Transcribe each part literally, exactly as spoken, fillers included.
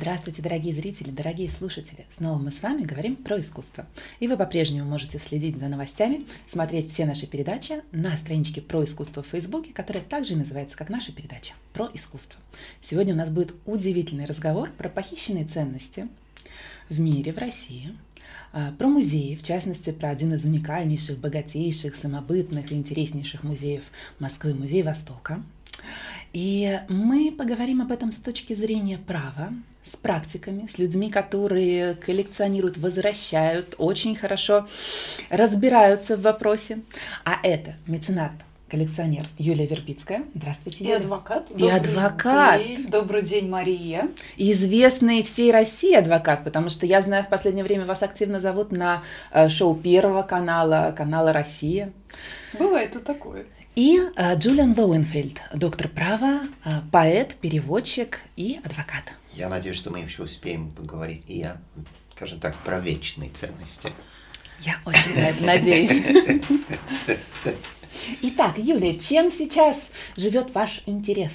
Здравствуйте, дорогие зрители, дорогие слушатели! Снова мы с вами говорим про искусство. И вы по-прежнему можете следить за новостями, смотреть все наши передачи на страничке «Про искусство» в Фейсбуке, которая также называется, как наша передача «Про искусство». Сегодня у нас будет удивительный разговор про похищенные ценности в мире, в России, про музеи, в частности, про один из уникальнейших, богатейших, самобытных и интереснейших музеев Москвы, Музей Востока. И мы поговорим об этом с точки зрения права, с практиками, с людьми, которые коллекционируют, возвращают, очень хорошо разбираются в вопросе. А это меценат, коллекционер Юлия Вербицкая. Здравствуйте, Юлия. И адвокат. И адвокат. День. Добрый день, Мария. Известный всей России адвокат, потому что я знаю, в последнее время вас активно зовут на шоу Первого канала, канала «Россия». Бывает и такое. И uh, Джулиан Лоуенфельд, доктор права, uh, поэт, переводчик и адвокат. Я надеюсь, что мы еще успеем поговорить и о, скажем так, про вечные ценности. Я очень на это надеюсь. Итак, Юлия, чем сейчас живет ваш интерес?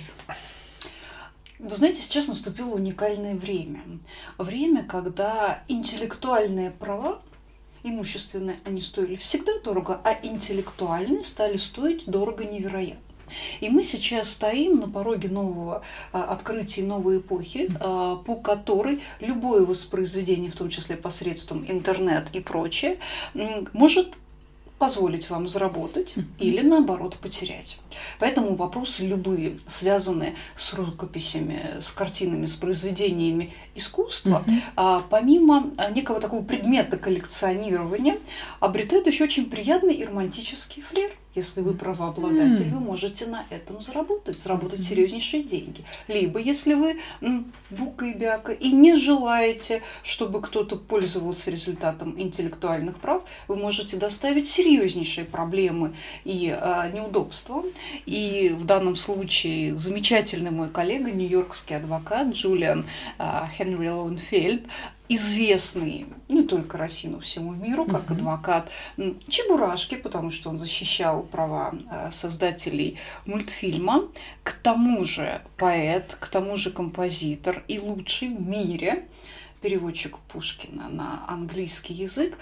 Вы знаете, сейчас наступило уникальное время. Время, когда интеллектуальные права, имущественные, они стоили всегда дорого, а интеллектуальные стали стоить дорого невероятно. И мы сейчас стоим на пороге нового а, открытия новой эпохи, а, по которой любое воспроизведение, в том числе посредством интернет и прочее, может позволить вам заработать или, наоборот, потерять. Поэтому вопросы любые, связанные с рукописями, с картинами, с произведениями искусства, mm-hmm. а, помимо некого такого предмета коллекционирования, обретают еще очень приятный и романтический флер. Если вы правообладатель, mm. вы можете на этом заработать, заработать mm-hmm. серьезнейшие деньги. Либо, если вы м, бука и бяка и не желаете, чтобы кто-то пользовался результатом интеллектуальных прав, вы можете доставить серьезнейшие проблемы и а, неудобства. И в данном случае замечательный мой коллега, нью-йоркский адвокат Джулиан а, Хенри Лоуенфельд, известный не только России, но всему миру, как uh-huh. адвокат Чебурашки, потому что он защищал права создателей мультфильма, к тому же поэт, к тому же композитор и лучший в мире переводчик Пушкина на английский язык,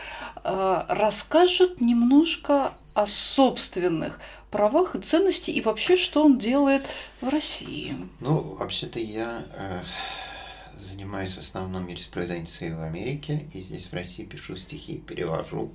расскажет немножко о собственных правах и ценностях и вообще, что он делает в России. Ну, вообще-то я... Э... занимаюсь в основном юриспруденцией в Америке, и здесь в России пишу стихи, перевожу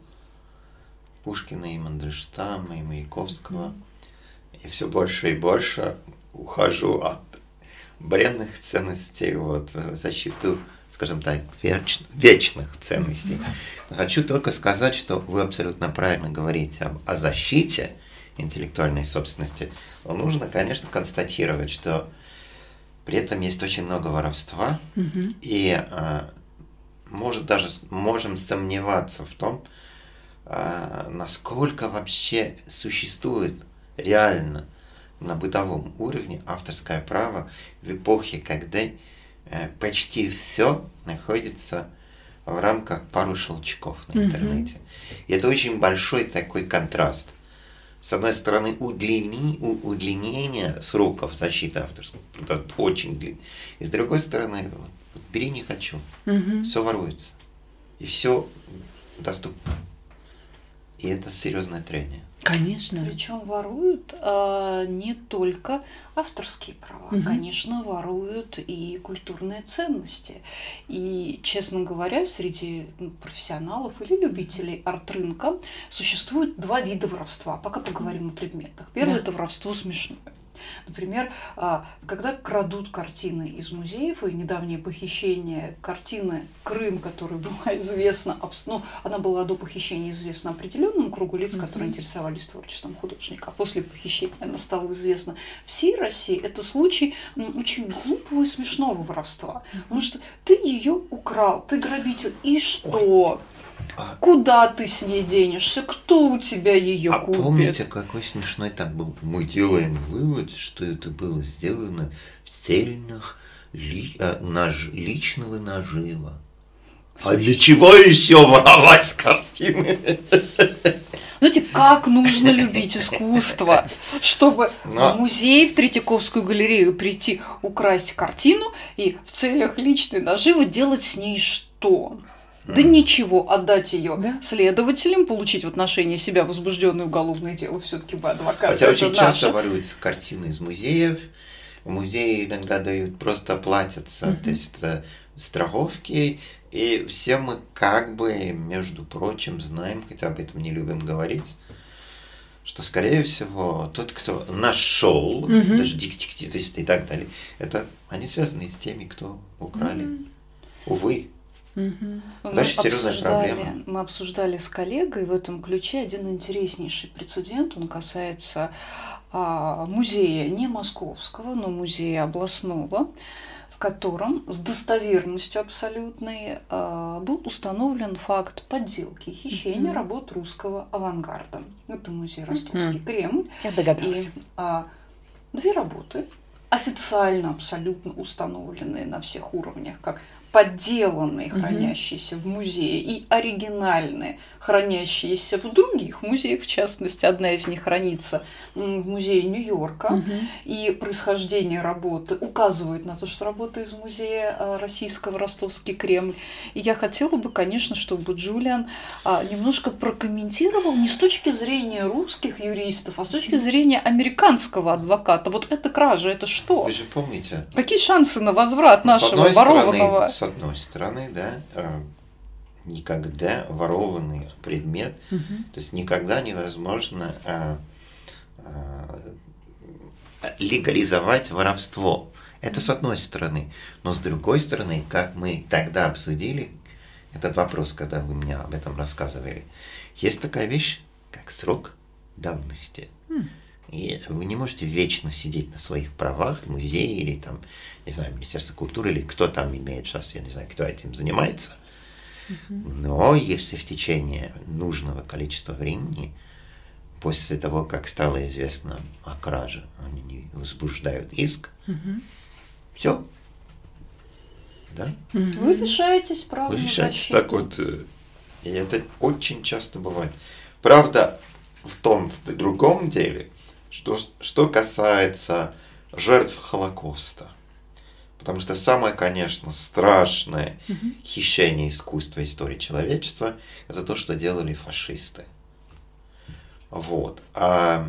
Пушкина и Мандельштама, и Маяковского. Mm-hmm. И все больше и больше ухожу от бренных ценностей вот, в защиту, скажем так, веч... вечных ценностей. Mm-hmm. Хочу только сказать, что вы абсолютно правильно говорите об, о защите интеллектуальной собственности. Но нужно, конечно, констатировать, что при этом есть очень много воровства, mm-hmm. и а, может даже можем сомневаться в том, а, насколько вообще существует реально на бытовом уровне авторское право в эпохе, когда а, почти все находится в рамках пару щелчков на mm-hmm. интернете. И это очень большой такой контраст. С одной стороны, удлини, удлинение сроков защиты авторского труда очень длинное. И с другой стороны, вот, бери не хочу. Угу. Все воруется. И все доступно. И это серьезное трение. Конечно. Причем воруют а, не только авторские права, угу. конечно, воруют и культурные ценности. И, честно говоря, среди профессионалов или любителей арт-рынка существует два вида воровства. Пока поговорим о предметах. Первое да. – это воровство смешное. Например, когда крадут картины из музеев, и недавнее похищение картины «Крым», которая была известна, ну, она была до похищения известна определенному кругу лиц, которые интересовались творчеством художника, а после похищения она стала известна всей России, это случай очень глупого и смешного воровства. Потому что ты ее украл, ты грабитель, и что? А... Куда ты с ней денешься? Кто у тебя ее а купит? А помните, какой смешной там был? Мы делаем вывод, что это было сделано в целях ли... наж... личного нажива. Слушай. А для чего еще воровать с картины? Знаете, как нужно любить искусство, чтобы Но... в музей, в Третьяковскую галерею прийти, украсть картину и в целях личной наживы делать с ней что? Да ничего, отдать ее Да. следователям, получить в отношении себя возбужденное уголовное дело, все-таки бы адвокат. Хотя очень это часто наше. воруются картины из музеев. В музее иногда дают, просто платятся, Мгм. то есть э, страховки. И все мы как бы, между прочим, знаем, хотя об этом не любим говорить, что, скорее всего, тот, кто нашел, Мгм. даже детективисты и так далее, это они связаны с теми, кто украли. Мгм. Увы. Мгм. Мы Дальше серьезная обсуждали- проблема. Мы обсуждали с коллегой в этом ключе один интереснейший прецедент. Он касается а, музея не московского, но музея областного, в котором с достоверностью абсолютной а, был установлен факт подделки, хищения Мгм. работ русского авангарда. Это музей Ростовский Кремль. Я И догадалась. а, две работы, официально абсолютно установленные на всех уровнях, как подделанные, Мгм. хранящиеся в музее, и оригинальные, хранящиеся в других музеях, в частности, одна из них хранится м, в музее Нью-Йорка, Мгм. и происхождение работы указывает на то, что работа из музея а, российского Ростовский Кремль. И я хотела бы, конечно, чтобы Джулиан а, немножко прокомментировал не с точки зрения русских юристов, а с точки зрения американского адвоката. Вот эта кража, это что? Вы же помните, Какие шансы на возврат ну, с нашего одной ворованного? стороны, с одной стороны, да, э, никогда ворованный предмет, Мгм. то есть никогда невозможно э, э, легализовать воровство. Это с одной стороны. Но с другой стороны, как мы тогда обсудили этот вопрос, когда вы мне об этом рассказывали, есть такая вещь, как срок давности. М. И вы не можете вечно сидеть на своих правах в музее или там, не знаю, Министерство культуры, или кто там имеет сейчас, я не знаю, кто этим занимается. Но если в течение нужного количества времени, после того, как стало известно о краже, они возбуждают иск, Мгм. все. Да? Мгм. Вы лишаетесь права Вы на решаете защиту. так вот. э, И это очень часто бывает. Правда, в том, в другом деле, что, что касается жертв Холокоста. Потому что самое, конечно, страшное Мгм. хищение искусства истории человечества – это то, что делали фашисты. Вот. А,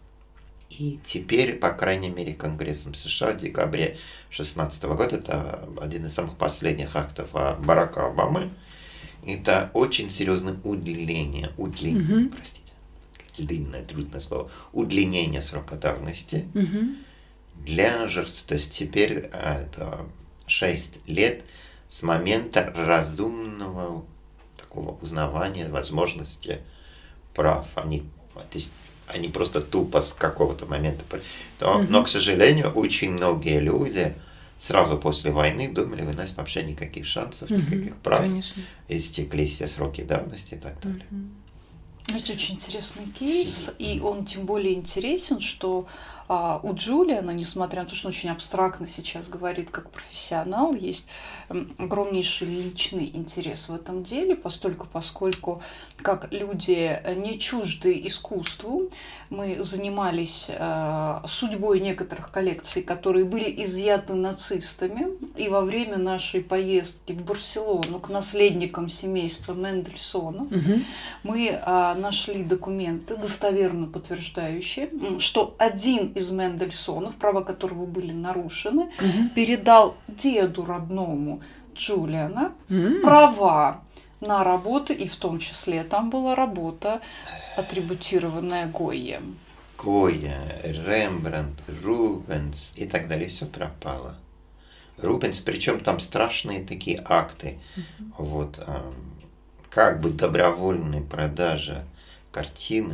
и теперь, по крайней мере, Конгрессом США в декабре шестнадцатого года, это один из самых последних актов Барака Обамы, это очень серьезное удлинение, удлинение, Мгм. простите, длинное, трудное слово, удлинение срока давности Мгм. для жертв. То есть теперь а, это шесть лет с момента разумного такого узнавания, возможности прав. Они, то есть, они просто тупо с какого-то момента. Но, Мгм. но, к сожалению, очень многие люди сразу после войны думали, у нас вообще никаких шансов, Мгм. никаких прав. Конечно. Истекли все сроки давности и так далее. Мгм. Это очень интересный кейс, и он тем более интересен, что а, у Джулиана, несмотря на то, что он очень абстрактно сейчас говорит как профессионал, есть м, огромнейший личный интерес в этом деле, постольку, поскольку как люди не чужды искусству, мы занимались а, судьбой некоторых коллекций, которые были изъяты нацистами, и во время нашей поездки в Барселону к наследникам семейства Мендельсона Мгм. мы а, нашли документы, достоверно подтверждающие, м, что один из Мендельсонов, права которого были нарушены, Мгм. передал деду родному Джулиана М. права на работы, и в том числе там была работа, атрибутированная Гойем. Гойя, Рембрандт, Рубенс и так далее, все пропало. Рубенс, причем там страшные такие акты, вот, а, как бы добровольной продажи картины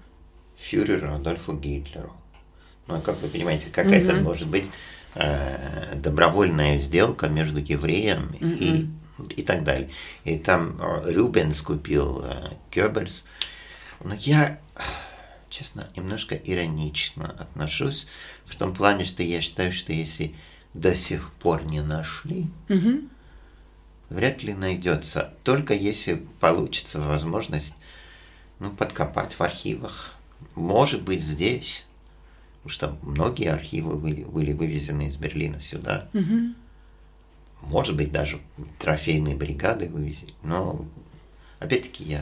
фюреру Адольфу Гитлеру. Ну, как вы понимаете, какая-то Мгм. может быть э, добровольная сделка между евреем и, и так далее. И там э, Рубенс купил э, Геббельс. Но я, честно, немножко иронично отношусь в том плане, что я считаю, что если до сих пор не нашли, Мгм. вряд ли найдется. Только если получится возможность ну, подкопать в архивах. Может быть, здесь. Потому что многие архивы были, были вывезены из Берлина сюда. Угу. Может быть, даже трофейные бригады вывезли. Но, опять-таки, я...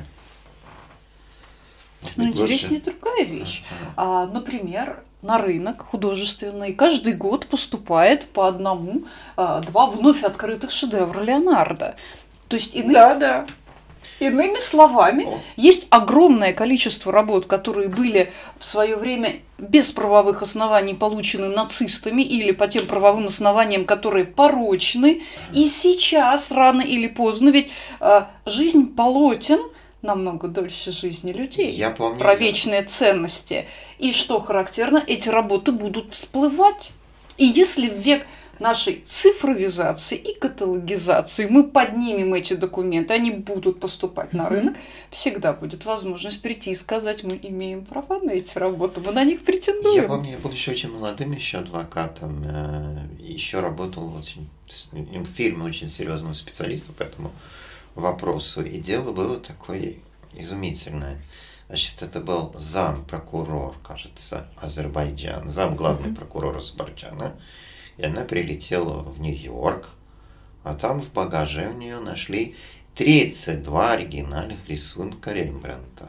Ну, интереснее лучше... другая вещь. А, например, на рынок художественный каждый год поступает по одному, а, два вновь открытых шедевра Леонардо. То есть иными, да, да. иными словами, О. есть огромное количество работ, которые были в свое время без правовых оснований получены нацистами или по тем правовым основаниям, которые порочны. И сейчас, рано или поздно, ведь а, жизнь полотен намного дольше жизни людей. Я помню, про вечные я... ценности. И что характерно, эти работы будут всплывать. И если в век нашей цифровизации и каталогизации мы поднимем эти документы, они будут поступать на рынок, всегда будет возможность прийти и сказать, мы имеем права на эти работы, мы на них претендуем. Я помню, я был еще очень молодым, еще адвокатом, еще работал очень, в фирме очень серьезного специалиста, поэтому вопросу. И дело было такое изумительное. Значит, это был зампрокурор, кажется, Азербайджана, зам главный mm-hmm. прокурор Азербайджана. И она прилетела в Нью-Йорк, а там в багаже у нее нашли тридцать два оригинальных рисунка Рембрандта.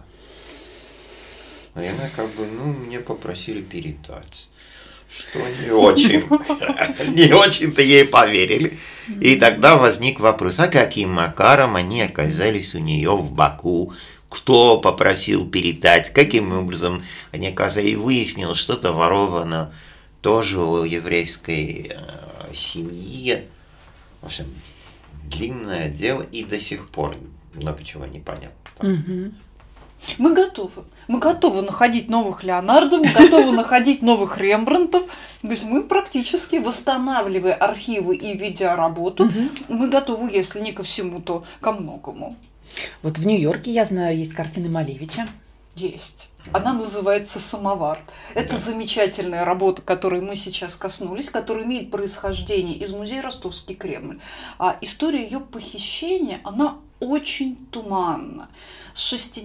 И она как бы, ну, мне попросили передать. Что не очень, не очень-то ей поверили. И тогда возник вопрос, а каким макаром они оказались у нее в Баку? Кто попросил передать? Каким образом они оказались? И выяснилось, что-то воровано тоже у еврейской э, семьи. В общем, длинное дело, и до сих пор много чего не понятно. Мы готовы. Мы готовы находить новых Леонардо, мы готовы находить новых Рембрандтов. То есть мы практически, восстанавливая архивы и видеоработу, угу. мы готовы, если не ко всему, то ко многому. Вот в Нью-Йорке, я знаю, есть картины Малевича. Есть. Она называется «Самовар». Это да. замечательная работа, которой мы сейчас коснулись, которая имеет происхождение из музея Ростовский Кремль. А история ее похищения, она очень туманна. С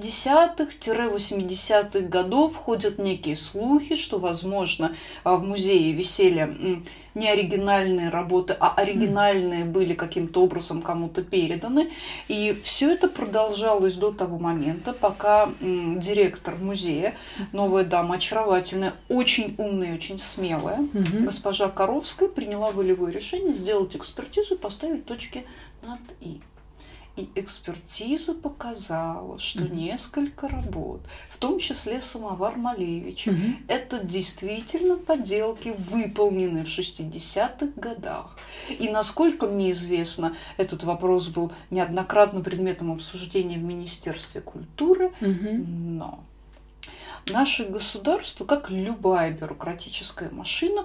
шестидесятых-восьмидесятых годов ходят некие слухи, что, возможно, в музее висели не оригинальные работы, а оригинальные были каким-то образом кому-то переданы. И все это продолжалось до того момента, пока директор музея, новая дама, очаровательная, очень умная и очень смелая, угу. госпожа Коровская, приняла волевое решение сделать экспертизу и поставить точки над «и». И экспертиза показала, что mm-hmm. несколько работ, в том числе «Самовар» Малевича, mm-hmm. это действительно поделки, выполненные в шестидесятых годах. И насколько мне известно, этот вопрос был неоднократно предметом обсуждения в Министерстве культуры, mm-hmm. но наше государство, как любая бюрократическая машина,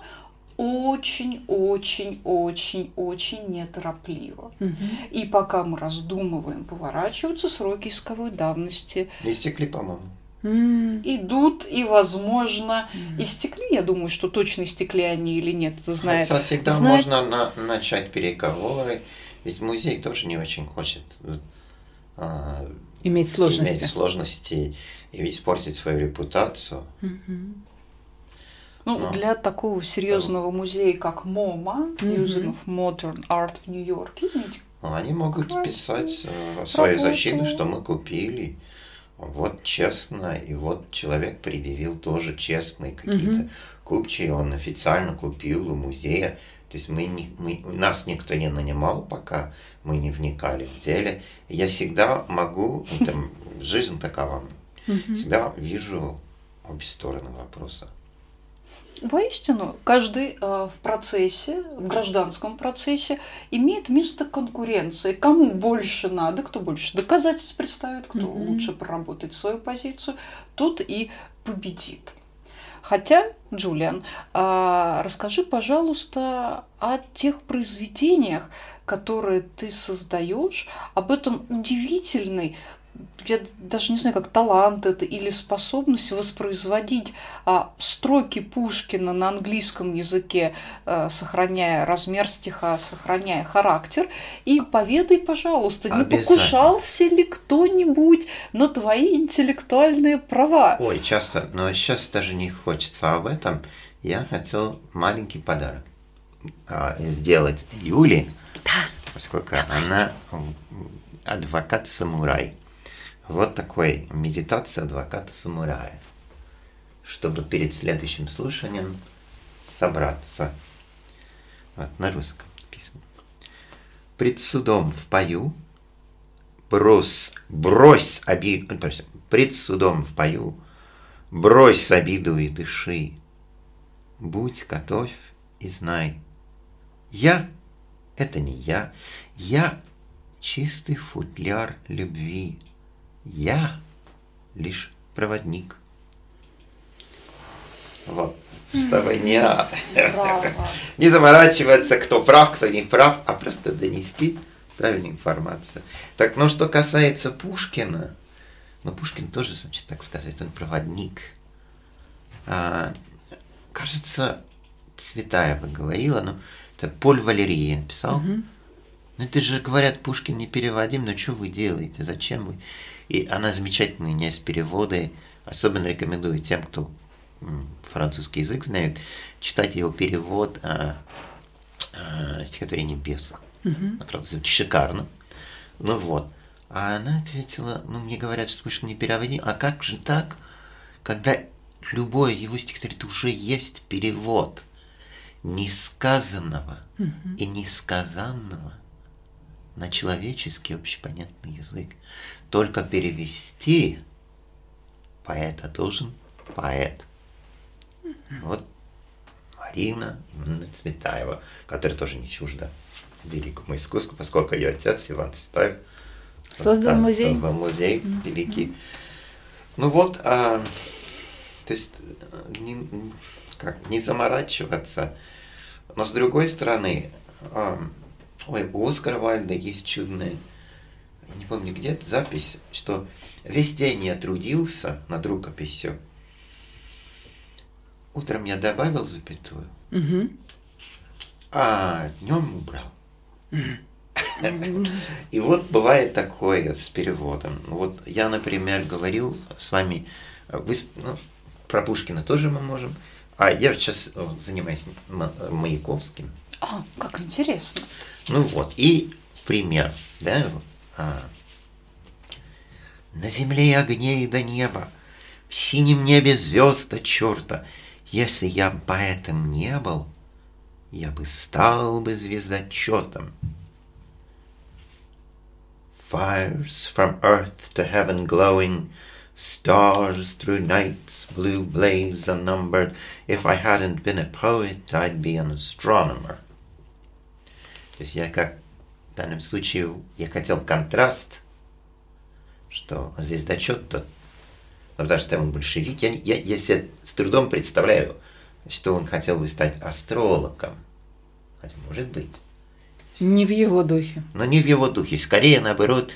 очень-очень-очень-очень неторопливо. Угу. И пока мы раздумываем, поворачиваются сроки исковой давности. Истекли, по-моему. Mm. Идут, и, возможно, mm. истекли. Я думаю, что точно истекли они или нет, это знает. Хотя всегда знает... можно на- начать переговоры, ведь музей тоже не очень хочет а, иметь сложности. иметь сложности и испортить свою репутацию. Mm-hmm. Ну, Но. для такого серьезного да. музея, как МОМА, mm-hmm. Museum of Modern Art в Нью-Йорке, они могут писать э, свою защиту, что мы купили. Вот честно, и вот человек предъявил тоже честные какие-то mm-hmm. купчие, он официально купил у музея. То есть мы не, мы, нас никто не нанимал, пока мы не вникали в деле. Я всегда могу, там, жизнь такова, mm-hmm. всегда вижу обе стороны вопроса. Воистину, каждый э, в процессе, в гражданском процессе имеет место конкуренции. Кому больше надо, кто больше доказательств представит, кто mm-hmm. лучше проработает свою позицию, тот и победит. Хотя, Джулиан, э, расскажи, пожалуйста, о тех произведениях, которые ты создаешь, об этом удивительной, я даже не знаю, как талант это или способность воспроизводить а, строки Пушкина на английском языке, а, сохраняя размер стиха, сохраняя характер. И поведай, пожалуйста, не покушался ли кто-нибудь на твои интеллектуальные права? Ой, часто, но сейчас даже не хочется об этом. Я хотел маленький подарок а, сделать Юле, Да. поскольку Давайте. Она адвокат-самурай. Вот такой медитация адвоката-самурая, чтобы перед следующим слушанием собраться. Вот на русском написано. Пред судом в пою, брось, брось обиду, пред судом в пою, брось обиду и дыши, будь готов и знай, я — это не я, я — чистый футляр любви. Я лишь проводник. Вот. Чтобы не, не заморачиваться, кто прав, кто не прав, а просто донести правильную информацию. Так, ну что касается Пушкина, ну Пушкин тоже, значит, так сказать, он проводник. А, кажется, Цветаева говорила, ну, это Поль Валерий написал. Угу. Ну это же, говорят, Пушкин не переводим, но что вы делаете, зачем вы? И она замечательная, у нее есть переводы, особенно рекомендую тем, кто французский язык знает, читать его перевод а, а, стихотворения Беса. Uh-huh. На французском шикарно. Ну вот. А она ответила, ну мне говорят, что Пушкин не переводим, а как же так, когда любое его стихотворение уже есть перевод несказанного uh-huh. и несказанного на человеческий общепонятный язык. Только перевести поэта должен поэт. Mm-hmm. Вот Марина именно Цветаева, которая тоже не чужда великому искусству, поскольку ее отец Иван Цветаев создал создал музей, создал музей mm-hmm. великий. Ну вот, а, то есть не, как, не заморачиваться, но с другой стороны, а, ой, у Оскара Вальда есть чудная, не помню где-то запись, что весь день я трудился над рукописью. Утром я добавил запятую, угу. а днем убрал. И вот бывает такое с переводом. Вот я, например, говорил с вами, вы, ну, про Пушкина тоже мы можем, а я сейчас занимаюсь Маяковским. А, как интересно. Ну вот, и пример, да, а, на земле огней до неба, в синем небе звезд до черта. Если я поэтом не был, я бы стал бы звездочетом. Fires from earth to heaven glowing, stars through night's blue blaze unnumbered. If I hadn't been a poet, I'd be an astronomer. То есть я как в данном случае я хотел контраст, что звездочет тот, ну, потому что он большевик. Я, я, я себе с трудом представляю, что он хотел бы стать астрологом. Хотя, может быть. Не в его духе. Но не в его духе. Скорее, наоборот,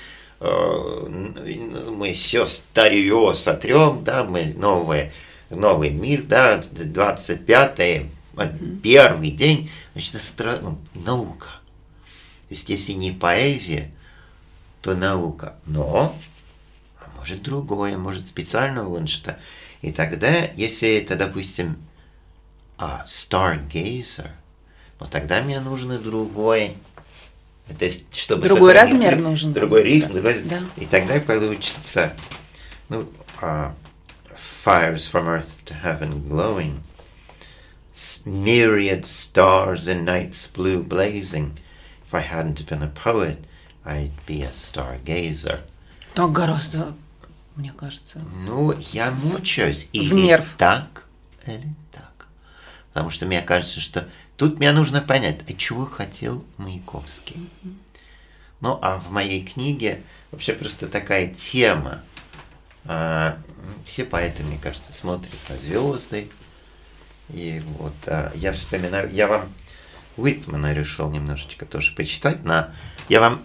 мы все старье сотрем, да, мы новое, новый мир, да, двадцать пятое, mm-hmm. первый день, значит, астро... ну, наука. То есть, если не поэзия, то наука. Но, а может другое, может специально вон что. И тогда, если это, допустим, а, stargazer, ну тогда мне нужно другое. То есть, чтобы другой размер рифм, нужен. Другой рифм, да. Другой... Да. И тогда получится, ну, uh, fires from earth to heaven glowing, myriad stars in night's blue blazing. If I hadn't been a poet, I'd be a stargazer. Так гораздо, мне кажется. Ну, я мучаюсь. Или в нерв. Так, или так. Потому что мне кажется, что тут мне нужно понять, а чего хотел Маяковский. Mm-hmm. Ну, а в моей книге вообще просто такая тема. А, все поэты, мне кажется, смотрят на звезды. И вот а, я вспоминаю, я вам Уитмана решил немножечко тоже почитать. На, я вам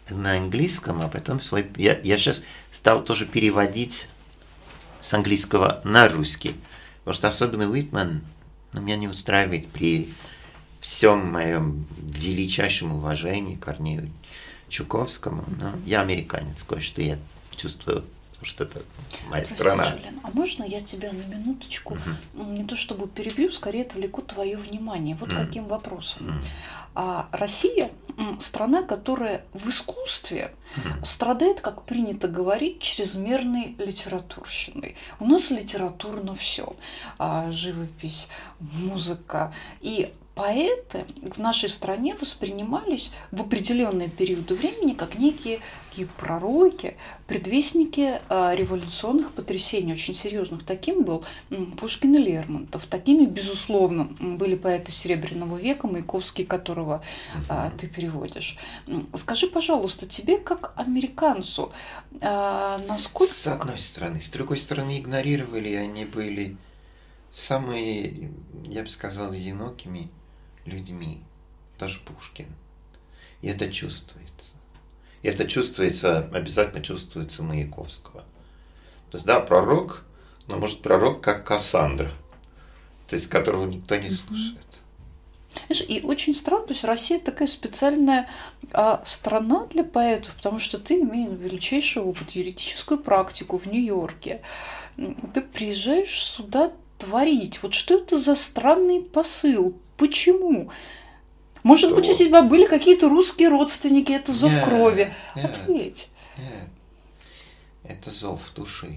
на английском, а потом свой... Я, я сейчас стал тоже переводить с английского на русский. Потому что особенно Уитман ну, меня не устраивает при всем моем величайшем уважении к Корнею Чуковскому. Но я американец, кое-что я чувствую, что это моя Прости, страна. Жулиан, а можно я тебя на минуточку, uh-huh. не то чтобы перебью, скорее отвлеку твое внимание. Вот uh-huh. каким вопросом. Uh-huh. А Россия – страна, которая в искусстве uh-huh. страдает, как принято говорить, чрезмерной литературщиной. У нас литературно все. А, живопись, музыка. И поэты в нашей стране воспринимались в определенные периоды времени как некие такие пророки, предвестники а, революционных потрясений, очень серьезных. Таким был м, Пушкин и Лермонтов. Такими, безусловно, были поэты Серебряного века, Маяковский, которого а, ты переводишь. Скажи, пожалуйста, тебе как американцу, а, насколько... С одной стороны. С другой стороны, игнорировали они были самые, я бы сказал, одинокими людьми, даже Пушкин. И это чувствуется. И это чувствуется, обязательно чувствуется Маяковского. То есть, да, пророк, но может пророк как Кассандра, то есть которого никто не слушает. Знаешь, и очень странно, то есть Россия такая специальная а, страна для поэтов, потому что ты, имея величайший опыт, юридическую практику в Нью-Йорке, ты приезжаешь сюда творить. Вот что это за странный посыл? Почему? Может быть, у тебя были какие-то русские родственники, это зов нет, крови. Нет, Ответь. Нет, это зов души.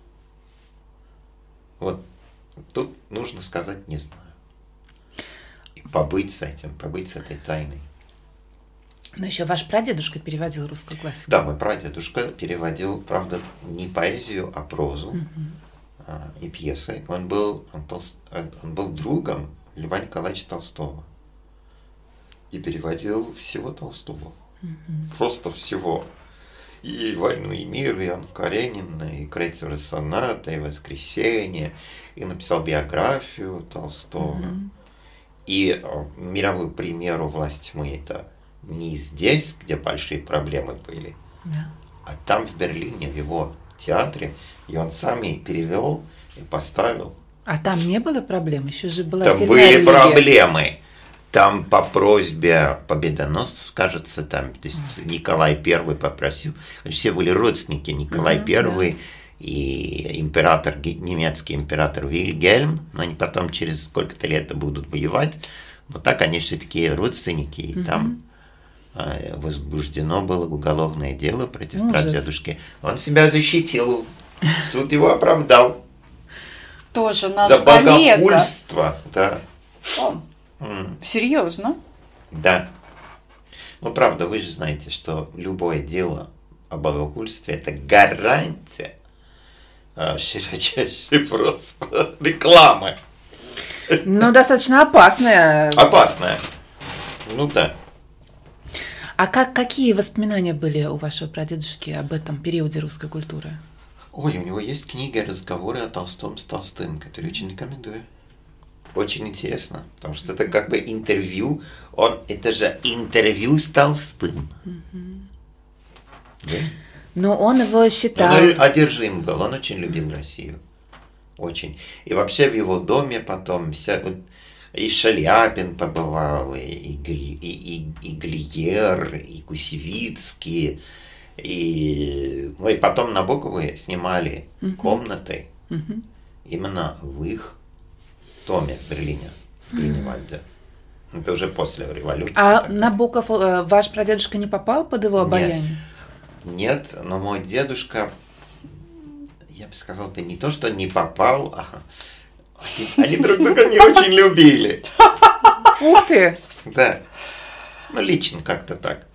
Вот тут нужно сказать «не знаю». И побыть с этим, побыть с этой тайной. Но еще ваш прадедушка переводил русскую классику. Да, мой прадедушка переводил, правда, не поэзию, а прозу угу. а, и пьесы. Он был, он, толст... он был другом Льва Николаевича Толстого. И переводил всего Толстого. Mm-hmm. Просто всего. И «Войну и мир», и Анну Каренина, и «Крейцера соната», и «Воскресенье», и написал биографию Толстого. Mm-hmm. И мировую премьеру «Власть тьмы» это не здесь, где большие проблемы были, yeah. а там, в Берлине, в его театре, и он сам и перевел, и поставил. А там не было проблем? Еще же была там были религия. Проблемы. Там по просьбе победоносцев, кажется, там то есть Николай Первый попросил. Все были родственники. Николай mm-hmm, Первый yeah. и император, немецкий император Вильгельм. Но они потом через сколько-то лет будут воевать. Но так они все-таки родственники. И mm-hmm. там э, возбуждено было уголовное дело против Ужас. Прадедушки. Он себя защитил. Суд его оправдал. Тоже наш за богохульство, да. О, mm. Серьезно? Да. Ну, правда, вы же знаете, что любое дело о богохульстве – это гарантия а, широчайшей просто рекламы. Ну, достаточно опасная. Опасная. Ну, да. А как, какие воспоминания были у вашего прадедушки об этом периоде русской культуры? Ой, у него есть книга «Разговоры о Толстом с Толстым», которую очень рекомендую. Очень интересно, потому что это как бы интервью, он, это же интервью с Толстым. Mm-hmm. Да? Но он его считал... Он одержим был, он очень любил Россию. Очень. И вообще в его доме потом вся... Вот, и Шаляпин побывал, и, и, и, и, и Глиер, и Кусевицкий... И, ну, и потом Набоковы снимали uh-huh. комнаты uh-huh. именно в их доме в Берлине, в Грюневальде. Uh-huh. Это уже после революции. А тогда. Набоков, ваш прадедушка не попал под его обаяние? Нет, нет, но мой дедушка, я бы сказал, это не то, что не попал, а они, они друг друга не очень любили. Ух ты! Да, ну лично как-то так.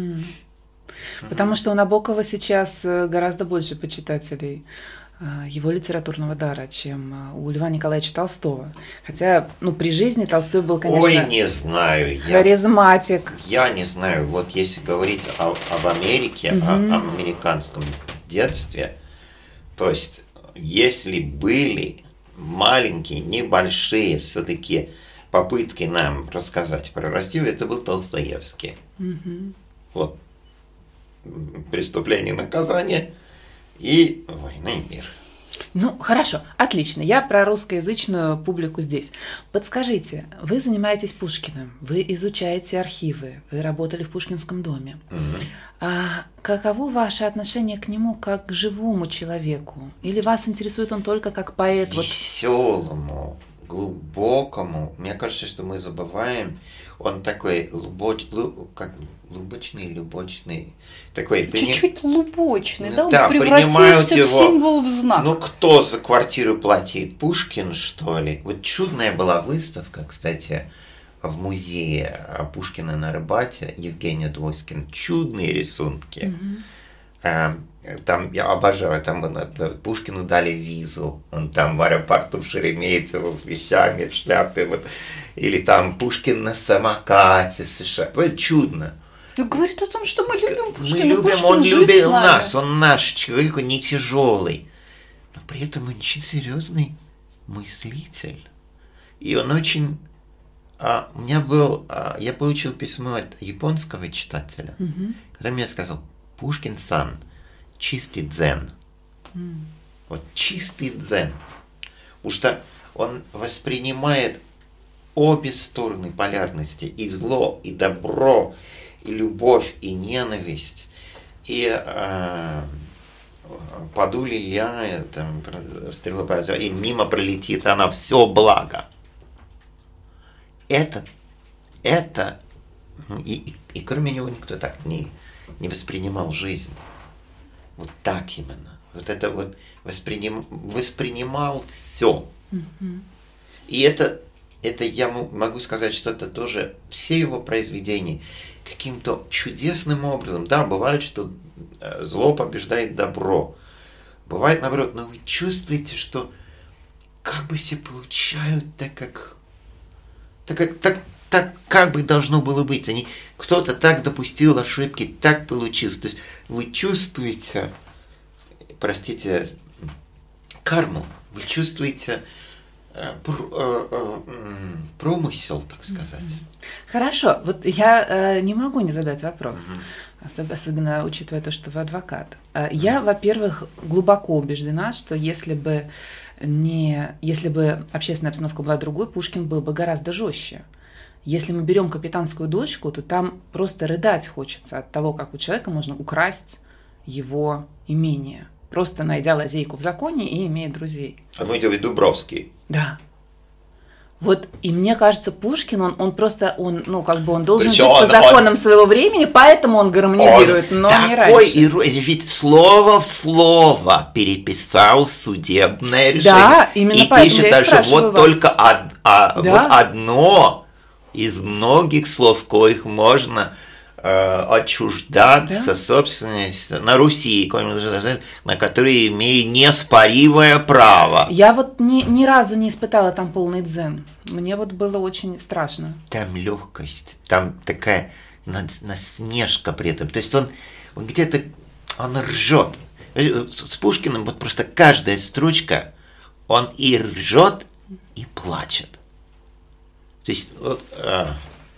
Потому что у Набокова сейчас гораздо больше почитателей его литературного дара, чем у Льва Николаевича Толстого. Хотя, ну, при жизни Толстой был, конечно, Ой, не знаю. харизматик. Я, я не знаю. Вот если говорить о, об Америке, угу. о, о американском детстве, то есть, если были маленькие, небольшие все-таки попытки нам рассказать про Россию, это был Толстоевский. Угу. Вот. преступление и наказание и война и мир. Ну, хорошо, отлично. Я про русскоязычную публику здесь. Подскажите, вы занимаетесь Пушкиным, вы изучаете архивы, вы работали в Пушкинском доме. Угу. А каково ваше отношение к нему как к живому человеку? Или вас интересует он только как поэт? Веселому, глубокому. Мне кажется, что мы забываем. Он такой лубоч, лу, как лубочный, любочный, такой. Чуть-чуть приним... лубочный, да? Он да, превратился его... в символ, в знак. Ну, кто за квартиру платит? Пушкин, что ли? Вот чудная была выставка, кстати, в музее Пушкина на Арбате, Евгения Двойскин. Чудные рисунки. Mm-hmm. Там, я обожаю, там Пушкину дали визу, он там в аэропорту в Шереметьево с вещами, в шляпе, вот. Или там Пушкин на самокате, США. Это чудно. Ну, говорит о том, что мы любим Пушкина. Мы любим, Пушкин он любил нас, нас, он наш человек, он не тяжелый, но при этом он очень серьезный мыслитель. И он очень... А, у меня был... А, я получил письмо от японского читателя, mm-hmm. который мне сказал: Пушкин-сан, чистый дзен. Mm. Вот чистый дзен. Потому что он воспринимает обе стороны полярности, и зло, и добро, и любовь, и ненависть, и э, подули ля, там, стрела, и мимо пролетит она, все благо. Это, это, и, и, и кроме него никто так не, не воспринимал жизнь. Вот так именно. Вот это вот восприним, воспринимал все. Mm-hmm. И это, это я могу сказать, что это тоже все его произведения каким-то чудесным образом. Да, бывает, что зло побеждает добро. Бывает наоборот, но вы чувствуете, что как бы все получают так, как так, как, так, так как бы должно было быть. Они, кто-то так допустил ошибки, так получилось. То есть вы чувствуете, простите, карму, вы чувствуете э, пр, э, э, промысел, так сказать. Хорошо, вот я э, не могу не задать вопрос, mm-hmm. особенно учитывая то, что вы адвокат. Mm-hmm. Я, во-первых, глубоко убеждена, что если бы не, если бы общественная обстановка была другой, Пушкин был бы гораздо жестче. Если мы берем «Капитанскую дочку», то там просто рыдать хочется от того, как у человека можно украсть его имение, просто найдя лазейку в законе и имея друзей. А вы имеете в виду Дубровский? Да. Вот, и мне кажется, Пушкин, он, он просто, он, ну, как бы он должен Причем жить он, по законам он, своего времени, поэтому он гармонизирует, он но такой, не раньше. И, ведь слово в слово переписал судебное решение. Да, именно и поэтому пишет я дальше, спрашиваю вот вас. только од, а, Да. вот одно из многих слов, коих можно э, отчуждаться, да? Собственность на Руси, на которые имею неоспоримое право. Я вот ни, ни разу не испытала там полный дзен. Мне вот было очень страшно. Там легкость, там такая насмешка при этом. То есть он, он где-то, он ржет. С Пушкиным вот просто каждая строчка, он и ржет, и плачет. То есть вот... А...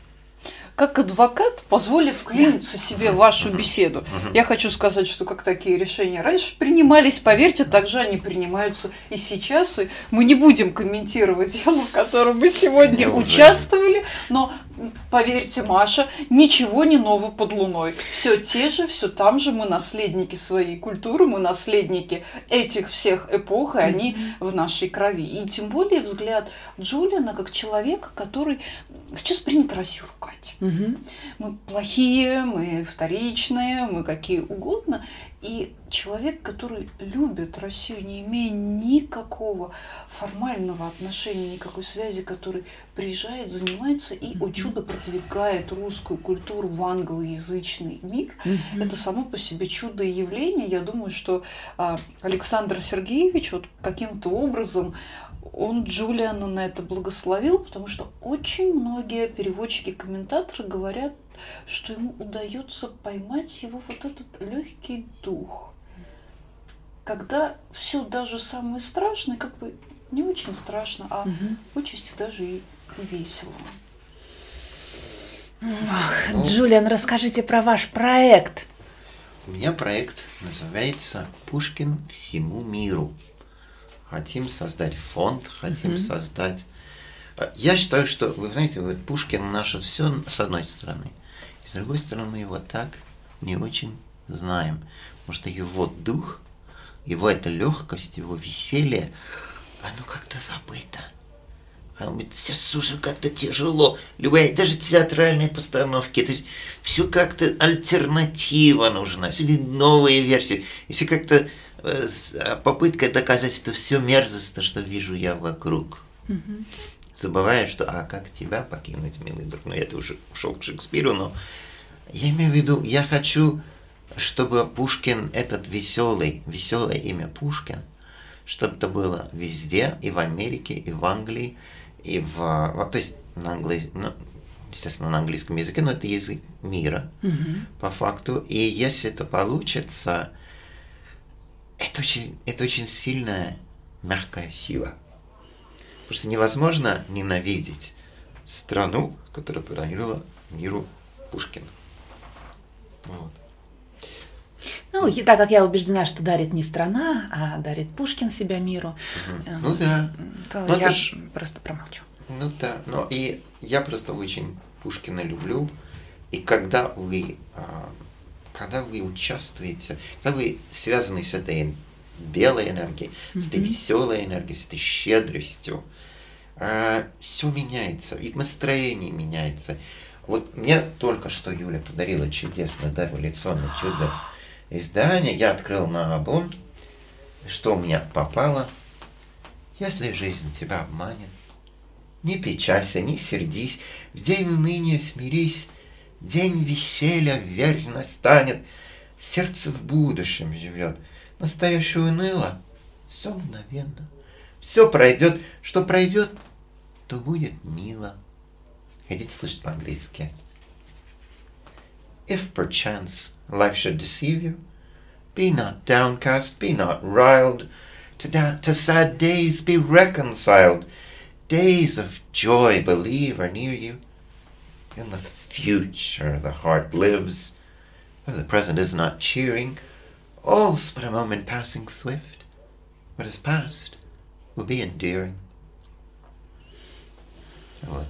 Как адвокат, позволив вклиниться себе в вашу беседу, я хочу сказать, что как такие решения раньше принимались, поверьте, так же они принимаются и сейчас. И мы не будем комментировать дело, в котором мы сегодня участвовали, но поверьте, Маша, ничего не нового под луной. Все те же, все там же, мы наследники своей культуры, мы наследники этих всех эпох, и они в нашей крови. И тем более взгляд Джулиана как человека, который сейчас принято Россию ругать. Угу. Мы плохие, мы вторичные, мы какие угодно. И человек, который любит Россию, не имея никакого формального отношения, никакой связи, который приезжает, занимается и, о чудо, продвигает русскую культуру в англоязычный мир, mm-hmm. это само по себе чудо и явление. Я думаю, что а, Александр Сергеевич вот каким-то образом он Джулиана на это благословил, потому что очень многие переводчики, комментаторы говорят, что ему удается поймать его вот этот легкий дух, когда все даже самое страшное, как бы не очень страшно, а угу. отчасти даже и весело. Ох, Джулиан, расскажите про ваш проект. у меня проект называется «Пушкин всему миру». Хотим создать фонд, хотим mm-hmm. создать... Я считаю, что, вы знаете, вот Пушкин наше все с одной стороны. И с другой стороны, мы его так не очень знаем. Потому что его дух, его эта легкость, его веселье, оно как-то забыто. А сейчас уже как-то тяжело. Любая, даже театральные постановки, это все как-то альтернатива нужна, все новые версии. И все как-то э, попытка доказать, что все мерзостно, что вижу я вокруг. Mm-hmm. Забывая, что, а как тебя покинуть, милый друг? Ну, это уже ушел к Шекспиру, но я имею в виду, я хочу, чтобы Пушкин, этот веселый, веселое имя Пушкин, чтобы это было везде, и в Америке, и в Англии, и в, то есть на английском, ну, естественно, на английском языке, но это язык мира, mm-hmm. по факту. И если это получится, это очень, это очень сильная, мягкая сила. Потому что невозможно ненавидеть страну, которая подарила миру Пушкина. Вот. Ну, и так как я убеждена, что дарит не страна, а дарит Пушкин себя миру, угу. ну да. то но я ж... просто промолчу. Ну да, но и я просто очень Пушкина люблю. И когда вы, когда вы участвуете, когда вы связаны с этой белой энергией, mm-hmm. с этой веселой энергией, с этой щедростью, все меняется, и настроение меняется. Вот мне только что Юля подарила чудесное дореволюционное чудо издание, я открыл на альбом, что у меня попало. Если жизнь тебя обманет, не печалься, не сердись, в день уныния смирись, день веселья верь настанет, сердце в будущем живет, настоящее уныло, все мгновенно, все пройдет, что пройдет, то будет мило. Хотите слышать по-английски? If perchance life should deceive you, be not downcast, be not riled, to, da- to sad days be reconciled, days of joy believe are near you. In the future the heart lives, though the present is not cheering, all's but a moment passing swift, what is past will be endearing. Вот.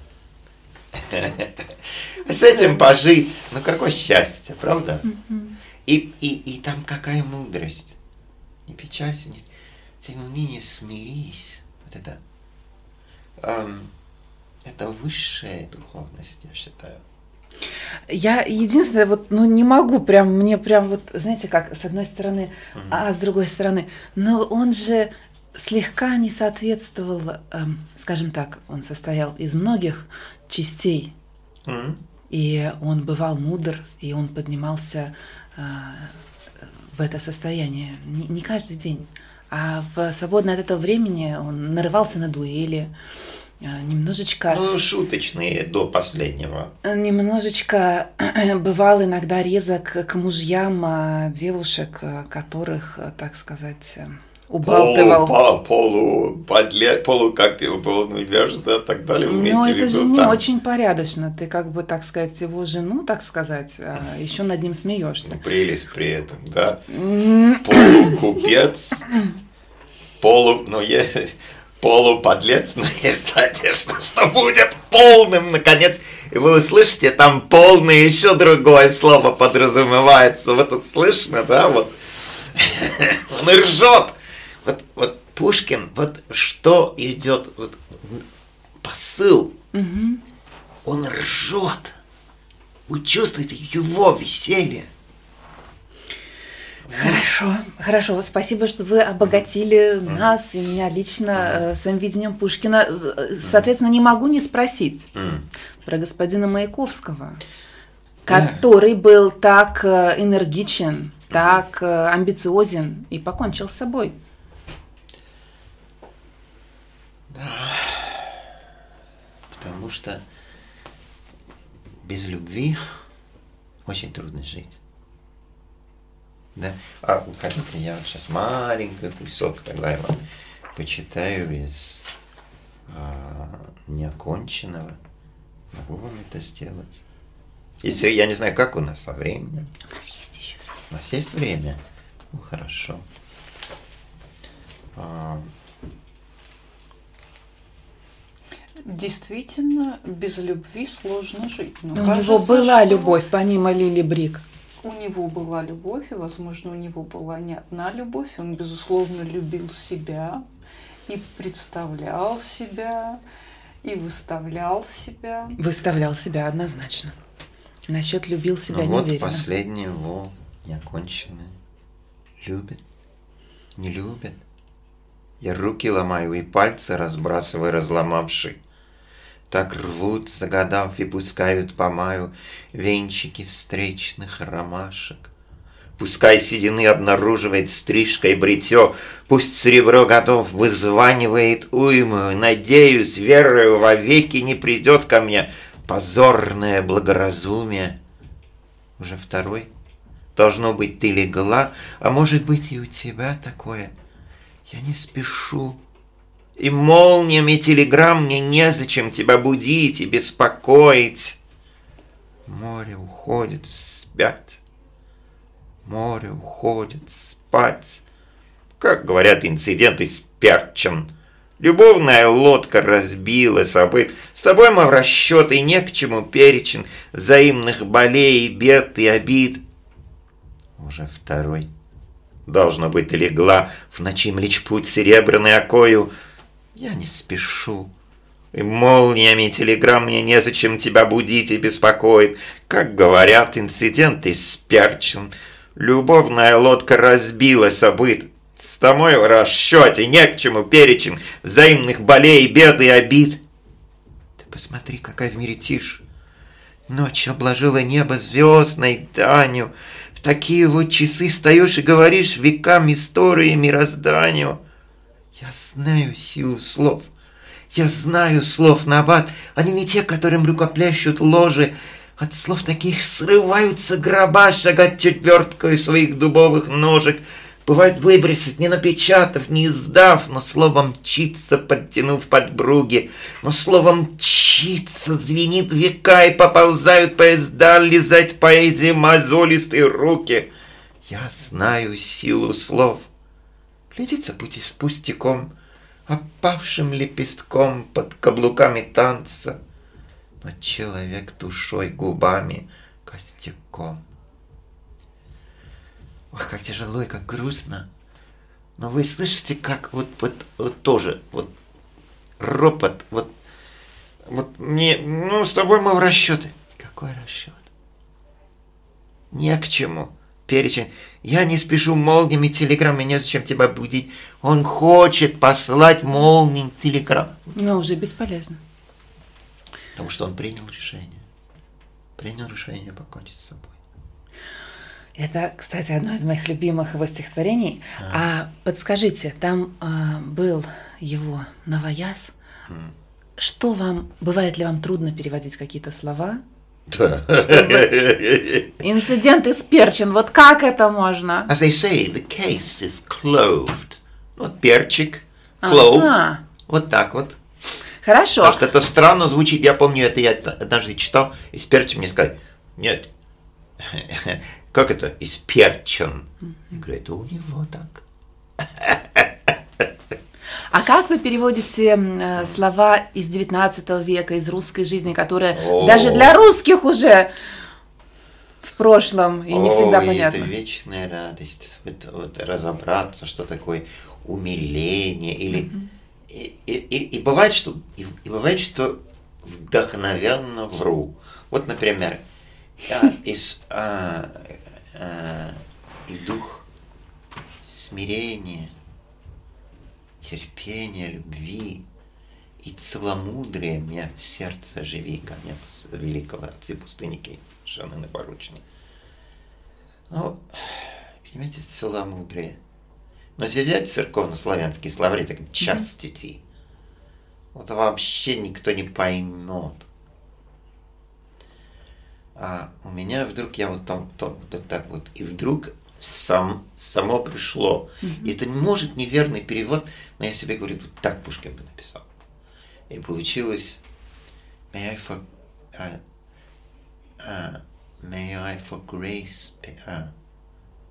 С этим пожить, ну какое счастье, правда? И, и, и там какая мудрость. Не печалься, не, тем не менее смирись. Вот это, эм, это высшая духовность, я считаю. Я единственное, вот, ну не могу прям, мне прям вот, знаете, как, с одной стороны, угу. а с другой стороны, но он же слегка не соответствовал, эм, скажем так, он состоял из многих частей, mm-hmm. и он бывал мудр, и он поднимался э, в это состояние не, не каждый день, а в свободное от этого времени он нарывался на дуэли, э, немножечко... Ну, шуточные до последнего. Немножечко бывал иногда резок к мужьям э, девушек, которых, так сказать... убалтывал. Полу, полу, подле, полу как полную вежу, да, так далее. Ну, это же не там. Очень порядочно. Ты как бы, так сказать, его жену, так сказать, а еще над ним смеешься. Ну, прелесть при этом, да. Полукупец, полу, ну, есть полуподлец, но есть надежда, что будет полным, наконец. И вы услышите, там полный, еще другое слово подразумевается. Вот это слышно, да, вот. Он и ржет. Вот, вот Пушкин, вот что идет, вот, посыл, угу. он ржет. Вы чувствуете его веселье. Хорошо, хорошо. Спасибо, что вы обогатили mm. нас и меня лично mm. своим видением Пушкина. Соответственно, не могу не спросить mm. про господина Маяковского, yeah. который был так энергичен, так амбициозен и покончил с собой. Да, потому что без любви очень трудно жить. Да? А хотите, я вот сейчас маленький кусок, тогда я вам почитаю из а, неоконченного. Могу вам это сделать? Если я не знаю, как у нас со временем. У нас есть еще У нас есть время? Ну, хорошо. А... Действительно, без любви сложно жить. Но у кажется, него была что любовь, помимо Лили Брик. У него была любовь, и, возможно, у него была не одна любовь. Он, безусловно, любил себя и представлял себя, и выставлял себя. Выставлял себя однозначно. Насчет любил себя ну не вот уверена. последнее его неоконченное. Любит? Не любит? Я руки ломаю и пальцы разбрасываю, разломавши. Так рвут, загадав, и пускают по маю венчики встречных ромашек. Пускай седины обнаруживает стрижка и бритье, пусть серебро готов вызванивает уйму, надеюсь, верою вовеки не придет ко мне позорное благоразумие. Уже второй? Должно быть, ты легла, а может быть и у тебя такое. Я не спешу. И молниями телеграмм мне незачем тебя будить и беспокоить. Море уходит вспять. Море уходит спать. Как говорят, инцидент исперчен. Любовная лодка разбилась обыт. С тобой мы в расчет и не к чему перечен взаимных болей, бед и обид. Уже второй. Должно быть, ты легла в ночи млечь путь серебряный окою. Я не спешу. И молниями телеграмм мне незачем тебя будить и беспокоить. Как говорят, инцидент исперчен. Любовная лодка разбилась обыт. С тобой в расчете не к чему перечень взаимных болей, бед и обид. Ты посмотри, какая в мире тишь. Ночь обложила небо звездной данью. В такие вот часы стоишь и говоришь векам истории мирозданию. Я знаю силу слов. Я знаю слов набат. Они не те, которым рукоплещут ложи. От слов таких срываются гроба, шагать четверткой своих дубовых ножек. Бывает выбросить, не напечатав, не издав, но словом мчится, подтянув подбруги. Но словом мчится, звенит века, и поползают поезда лизать поэзии мозолистые руки. Я знаю силу слов. Глядится пути с пустяком, опавшим лепестком под каблуками танца. Но человек душой, губами, костяком. Ох, как тяжело и как грустно. Но вы слышите, как вот, вот, вот тоже, вот ропот, вот, вот мне, ну, с тобой мы в расчеты. Какой расчет? Не к чему. Перечень. Я не спешу молниями телеграмм, мне зачем тебя будить. Он хочет послать молниями телеграмм. Но уже бесполезно. Потому что он принял решение. Принял решение покончить с собой. Это, кстати, одно из моих любимых его стихотворений. А, а подскажите, там а, был его новояз. Mm. Что вам, бывает ли вам трудно переводить какие-то слова? Да. Инцидент исперчен. Вот как это можно? As they say, the case is cloved. Вот перчик, clove. Ага. Вот так вот. Хорошо. Потому что это странно звучит. Я помню, это я однажды читал. Исперчен мне сказать. Нет. Как это? Исперчен. Я говорю, это у него так. А как вы переводите э, слова из девятнадцатого века, из русской жизни, которые О. даже для русских уже в прошлом и не О, всегда понятно? Это вечная радость. Вот, вот, разобраться, что такое умиление. Или, mm-hmm. и, и, и, и, бывает, что, и, и бывает, что вдохновенно вру. Вот, например, я из, а, а, и дух смирения, терпения, любви и целомудрия мне в сердце живи, конец великого отцы пустынники Жанны Напоручни. Ну, понимаете, целомудрие. Но если взять церковно-славянские словари, так chastity, вот вообще никто не поймет. А у меня вдруг, я вот там, там вот так вот, и вдруг сам, само пришло. Mm-hmm. И это может неверный перевод, но я себе говорю, вот так Пушкин бы написал. И получилось May I for, uh, uh, may I for grace uh,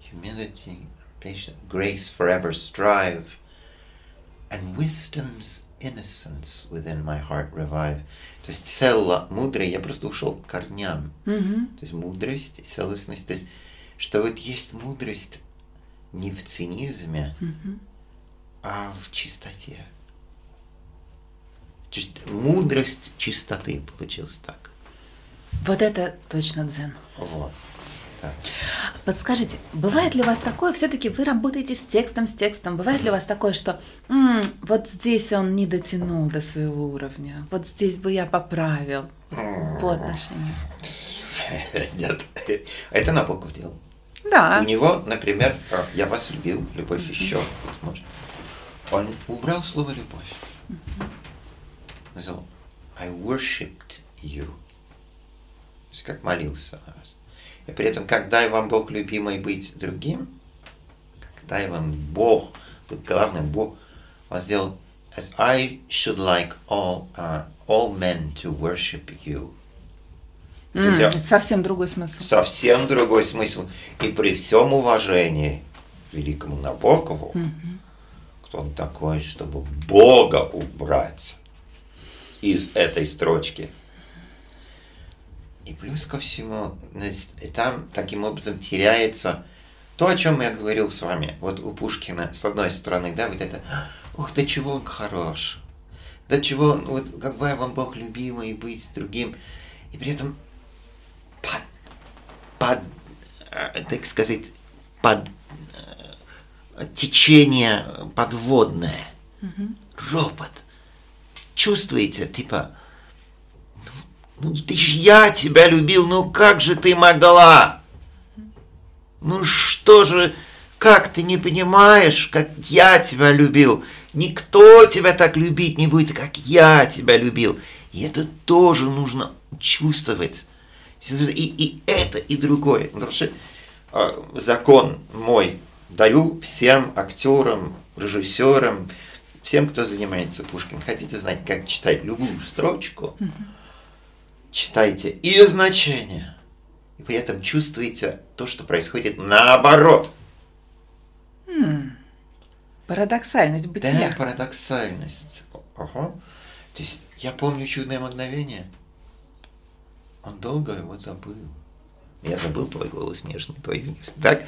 humility, patience, grace forever strive, and wisdom's innocence within my heart revive. То есть цело, мудрый, я просто ушел к корням. Mm-hmm. То есть мудрость, целостность. То есть, что вот есть мудрость не в цинизме, Mm-hmm. а в чистоте. Чист... Мудрость чистоты получилось так. Вот это точно дзен. Вот. Да. Подскажите, бывает ли у вас такое, все-таки вы работаете с текстом, с текстом, бывает ли у вас такое, что м, вот здесь он не дотянул до своего уровня, вот здесь бы я поправил вот, по отношению? Нет, это Набоков делал. Да. У него, например, «Я вас любил», «Любовь mm-hmm. еще», возможно. Он убрал слово «любовь». Mm-hmm. Назвал «I worshipped you». То есть как молился на вас. И при этом, как дай вам Бог любимый быть другим, как дай вам Бог, тут главное Бог, он сделал as I should like all, uh, all men to worship you. Mm, это совсем другой смысл. Совсем другой смысл. И при всем уважении к великому Набокову, mm-hmm. кто он такой, чтобы Бога убрать из этой строчки. И плюс ко всему, и там таким образом теряется то, о чем я говорил с вами. Вот у Пушкина, с одной стороны, да, вот это, ух, до чего он хорош, до чего, вот, как бы вам Бог любимый, быть с другим, и при этом под, под так сказать, под течение подводное, mm-hmm. ропот. Чувствуете, типа, ну ты ж я тебя любил, ну как же ты могла? Ну что же, как ты не понимаешь, как я тебя любил? Никто тебя так любить не будет, как я тебя любил. И это тоже нужно чувствовать. И, и это, и другое. Потому что э, закон мой даю всем актерам, режиссерам, всем, кто занимается Пушкиным. Хотите знать, как читать любую строчку? Mm-hmm. Читайте и значение. И при этом чувствуете то, что происходит наоборот. Mm. Парадоксальность бытия. Да, парадоксальность. Ага. То есть я помню чудное мгновение. Он долго его забыл. Я забыл твой голос нежный, твой. Так,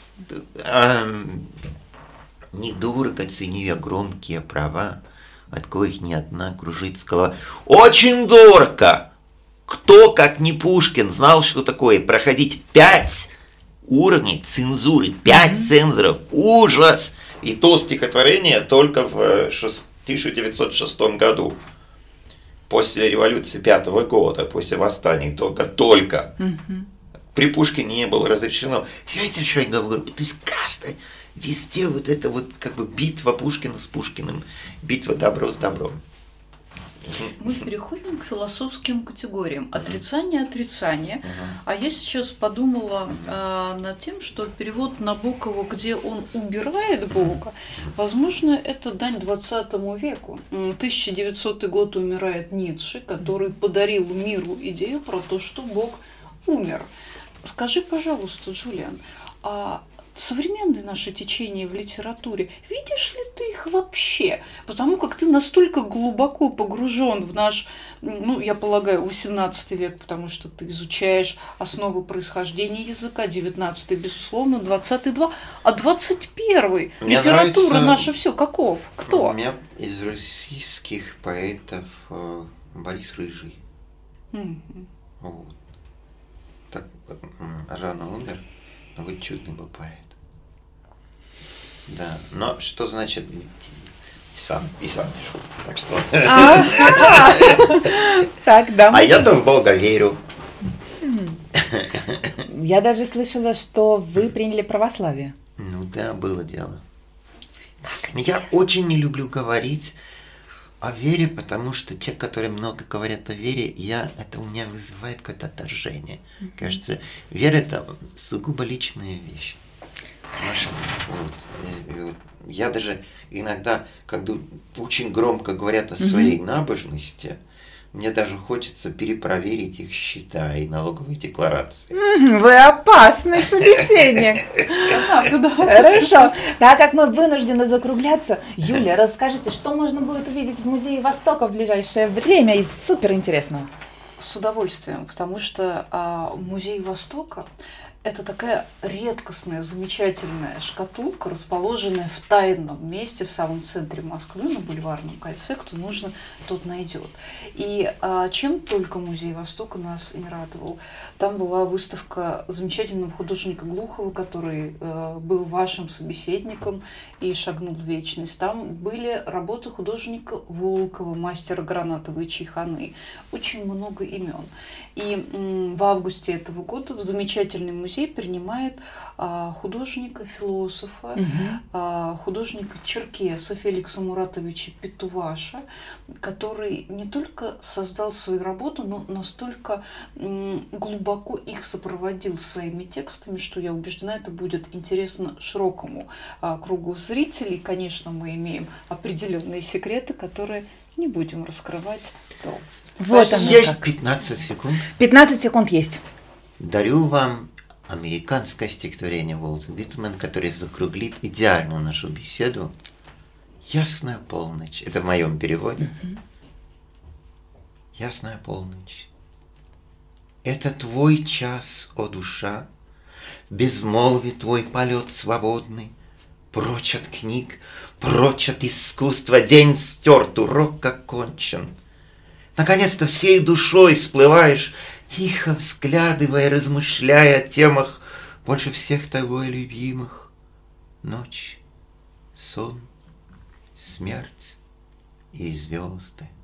эм, недорого ценю я громкие права, от коих ни одна кружится голова. Очень дорого! Кто, как не Пушкин, знал, что такое проходить пять уровней цензуры, пять mm-hmm. цензоров, ужас! И то стихотворение только в тысяча девятьсот шестом году. После революции пятого года, после восстаний, только-только. Mm-hmm. При Пушкине не было разрешено. Я это еще и говорю. То есть каждый, везде вот это вот как бы битва Пушкина с Пушкиным, битва добро с добром. Мы переходим к философским категориям. Отрицание, отрицание. Uh-huh. А я сейчас подумала uh-huh. э, над тем, что перевод Набокова, где он убирает Бога, возможно, это дань двадцатому веку. тысяча девятисотый год умирает Ницше, который подарил миру идею про то, что Бог умер. Скажи, пожалуйста, Джулиан, а современные наши течения в литературе, видишь ли ты их вообще? Потому как ты настолько глубоко погружен в наш, ну, я полагаю, восемнадцатый век, потому что ты изучаешь основы происхождения языка, девятнадцатый, безусловно, двадцатый два, а двадцать первый, мне литература нравится, наша все, каков? Кто? У меня из российских поэтов э, Борис Рыжий. Mm-hmm. Вот. Так рано умер, но вот чудный был поэт. Да, но что значит и сам, и сам пишу, так что... А я-то в Бога верю. Я даже слышала, что вы приняли православие. Ну да, было дело. Я очень не люблю говорить о вере, потому что те, которые много говорят о вере, я, это у меня вызывает какое-то отторжение. Кажется, вера – это сугубо личная вещь. Наша, вот, вот, я даже иногда, когда очень громко говорят о своей mm-hmm. набожности, Мне даже хочется перепроверить их счета и налоговые декларации. Вы опасный собеседник. Хорошо. Так как мы вынуждены закругляться, Юля, расскажите, что можно будет увидеть в Музее Востока в ближайшее время из суперинтересного? С удовольствием, потому что а, Музей Востока – это такая редкостная, замечательная шкатулка, расположенная в тайном месте в самом центре Москвы, на Бульварном кольце. Кто нужно, тот найдет. И а, чем только Музей Востока нас не радовал. Там была выставка замечательного художника Глухова, который э, был вашим собеседником и шагнул в вечность. Там были работы художника Волкова, мастера гранатовой чайханы. Очень много имен. И м, в августе этого года в замечательный музей принимает а, художника, философа, угу. а, художника черкеса Феликса Муратовича Петуваша, который не только создал свои работы, но настолько м, глубоко их сопроводил своими текстами, что я убеждена, это будет интересно широкому а, кругу зрителей. Конечно, мы имеем определенные секреты, которые не будем раскрывать. То. Вот оно есть как. пятнадцать секунд. пятнадцать секунд есть. Дарю вам американское стихотворение Уолт Уитмен, которое закруглит идеальную нашу беседу. «Ясная полночь». Это в моем переводе. Mm-hmm. «Ясная полночь. Это твой час, о душа, безмолвие твой полет свободный, прочь от книг, прочь от искусства, день стерт, урок окончен. Наконец-то всей душой всплываешь, тихо взглядывая, размышляя о темах больше всех тобой любимых. Ночь, сон, смерть и звезды.